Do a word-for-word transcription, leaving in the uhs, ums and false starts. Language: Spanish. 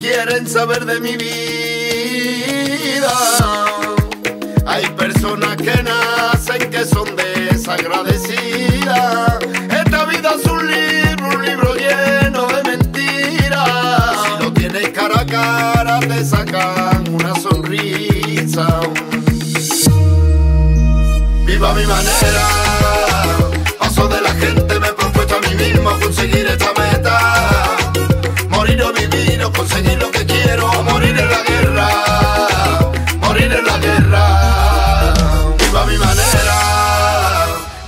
Quieren saber de mi vida. Hay personas que nacen que son desagradecidas. Esta vida es un libro, un libro lleno de mentiras. Si no tienes cara a cara te sacan una sonrisa. Viva mi manera, paso de la gente, me he propuesto a mí mismo conseguir esta meta.